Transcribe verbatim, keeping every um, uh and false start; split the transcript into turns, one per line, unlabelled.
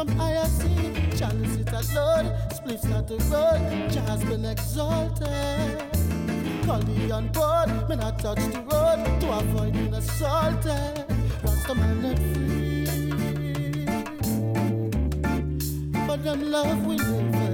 from I S C. Chalice it a load, spliffs not to road. Jah has been exalted. Collie on board, me not touch the road to avoid being assaulted. Rasta man not free, but them love we live.